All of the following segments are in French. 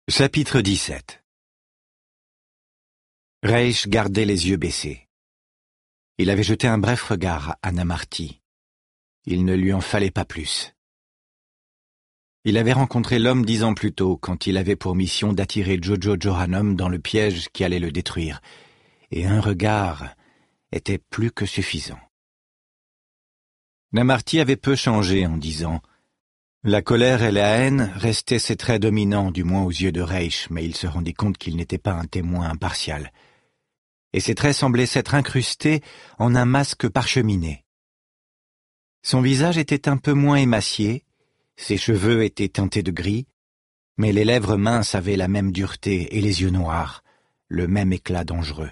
Chapitre 17. Reich gardait les yeux baissés. Il avait jeté un bref regard à Anna Marty. Il ne lui en fallait pas plus. Il avait rencontré l'homme 10 ans plus tôt, quand il avait pour mission d'attirer Jojo Johanom dans le piège qui allait le détruire, et un regard était plus que suffisant. Anna Marty avait peu changé en 10 ans. La colère et la haine restaient ses traits dominants, du moins aux yeux de Reich, mais il se rendit compte qu'il n'était pas un témoin impartial. Et ses traits semblaient s'être incrustés en un masque parcheminé. Son visage était un peu moins émacié, ses cheveux étaient teintés de gris, mais les lèvres minces avaient la même dureté et les yeux noirs, le même éclat dangereux.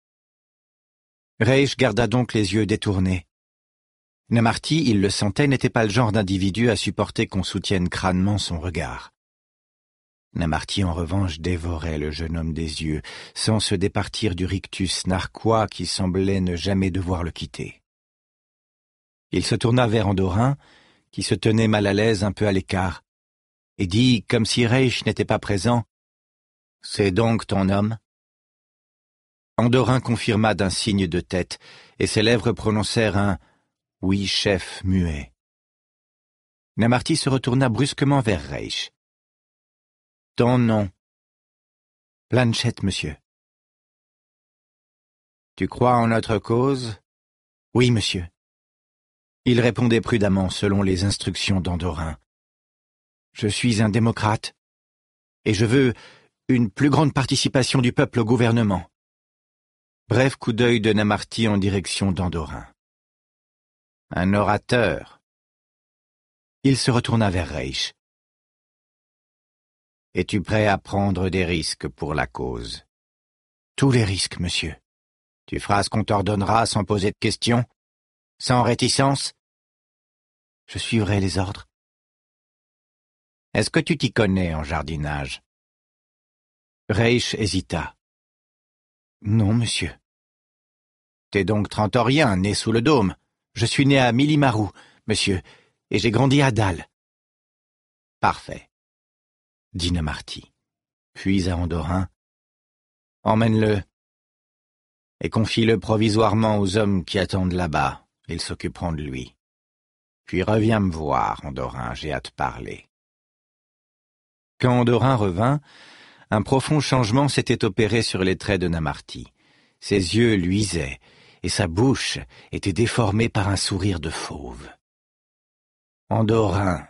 Reich garda donc les yeux détournés. Anna Marty, il le sentait, n'était pas le genre d'individu à supporter qu'on soutienne crânement son regard. Anna Marty, en revanche, dévorait le jeune homme des yeux, sans se départir du rictus narquois qui semblait ne jamais devoir le quitter. Il se tourna vers Andorin, qui se tenait mal à l'aise un peu à l'écart, et dit, comme si Reich n'était pas présent, « C'est donc ton homme ?» Andorin confirma d'un signe de tête, et ses lèvres prononcèrent un « oui, chef » muet. Anna Marty se retourna brusquement vers Reich. « Ton nom ?»« Blanchette, monsieur. »« Tu crois en notre cause ?»« Oui, monsieur. » Il répondait prudemment selon les instructions d'Andorin. « Je suis un démocrate, et je veux une plus grande participation du peuple au gouvernement. » Bref coup d'œil de Anna Marty en direction d'Andorin. « Un orateur. » Il se retourna vers Reich. « Es-tu prêt à prendre des risques pour la cause ?»« Tous les risques, monsieur. »« Tu feras ce qu'on t'ordonnera sans poser de questions? Sans réticence ?»« Je suivrai les ordres. »« Est-ce que tu t'y connais en jardinage ?» Reich hésita. « Non, monsieur. »« T'es donc trantorien, né sous le dôme. Je suis né à Milimaru, monsieur, et j'ai grandi à Dal. »« Parfait, » dit Anna Marty. Puis à Andorin, « Emmène-le, et confie-le provisoirement aux hommes qui attendent là-bas. Ils s'occuperont de lui. Puis reviens me voir, Andorin, j'ai à te parler. » Quand Andorin revint, un profond changement s'était opéré sur les traits de Anna Marty. Ses yeux luisaient, et sa bouche était déformée par un sourire de fauve. « Andorin,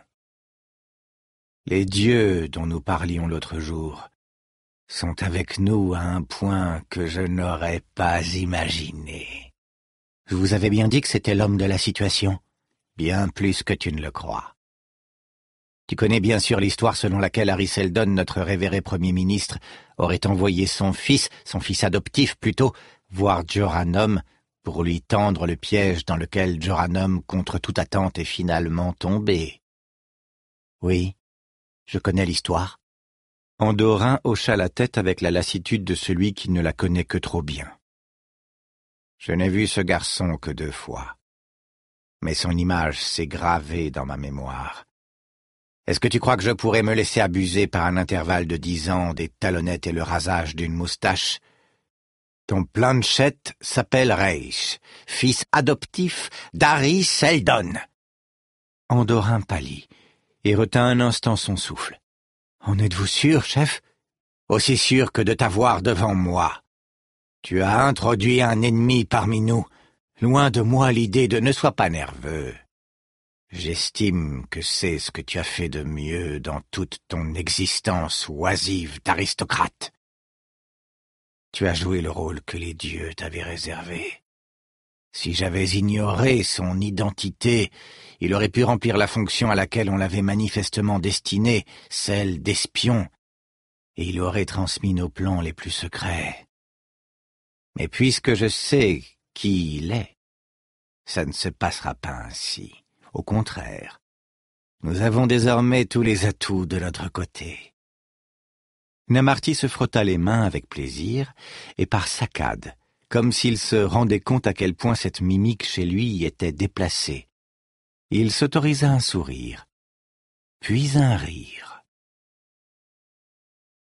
les dieux dont nous parlions l'autre jour sont avec nous à un point que je n'aurais pas imaginé. Je vous avais bien dit que c'était l'homme de la situation, bien plus que tu ne le crois. Tu connais bien sûr l'histoire selon laquelle Harry Seldon, notre révéré Premier ministre, aurait envoyé son fils adoptif plutôt, voir Joranom pour lui tendre le piège dans lequel Joranom, contre toute attente, est finalement tombé. Oui, je connais l'histoire. Andorin hocha la tête avec la lassitude de celui qui ne la connaît que trop bien. Je n'ai vu ce garçon que 2 fois, mais son image s'est gravée dans ma mémoire. Est-ce que tu crois que je pourrais me laisser abuser par un intervalle de 10 ans des talonnettes et le rasage d'une moustache? Ton Blanchette s'appelle Reich, fils adoptif d'Harry Seldon. Andorin pâlit et retint un instant son souffle. En êtes-vous sûr, chef? Aussi sûr que de t'avoir devant moi. Tu as introduit un ennemi parmi nous. Loin de moi l'idée de ne sois pas nerveux. J'estime que c'est ce que tu as fait de mieux dans toute ton existence oisive d'aristocrate. Tu as joué le rôle que les dieux t'avaient réservé. Si j'avais ignoré son identité, il aurait pu remplir la fonction à laquelle on l'avait manifestement destiné, celle d'espion, et il aurait transmis nos plans les plus secrets. Mais puisque je sais qui il est, ça ne se passera pas ainsi. Au contraire, nous avons désormais tous les atouts de notre côté. Anna Marty se frotta les mains avec plaisir, et par saccades, comme s'il se rendait compte à quel point cette mimique chez lui était déplacée. Il s'autorisa un sourire, puis un rire.